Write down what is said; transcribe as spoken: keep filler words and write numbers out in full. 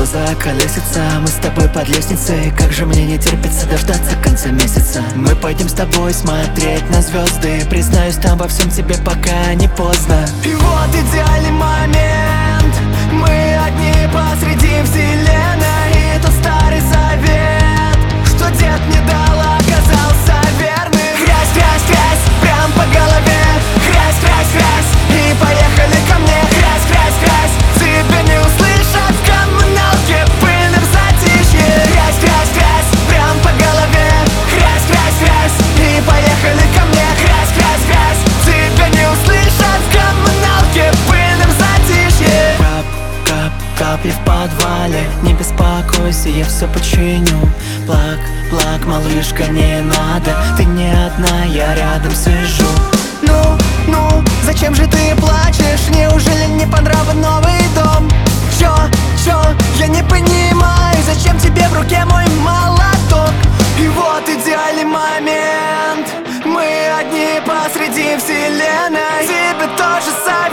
глаза колесятся. Мы с тобой под лестницей, как же мне не терпится дождаться конца месяца. Мы пойдем с тобой смотреть на звезды. Признаюсь, там во всем тебе пока не поздно. И вот идеальный момент, мы одни посреди вселенной. И тот старый завет, что дед мне дал, оказался верным. Грязь, грязь, грязь, прям по голове. Грязь, грязь, грязь, и поехали ко мне. Грязь, грязь, грязь, тебя не услышат в коммуналке в пыльном затишье. Грязь, грязь, грязь, прям по голове. Грязь, грязь, грязь, и поехали ко мне. Грязь, грязь, грязь, тебя не услышат в коммуналке в пыльном затишье. Кап, кап, капли в подвале, не беспокойся, я все починю. Плак, плак, малышка, не надо, ты не одна, я рядом сижу. Ну, ну, зачем же ты плачешь? Неужели не по нраву новый дом? Чё, чё, я не понимаю, зачем тебе в руке мой молоток? И вот идеальный момент, мы одни посреди вселенной. Тебе тоже самое.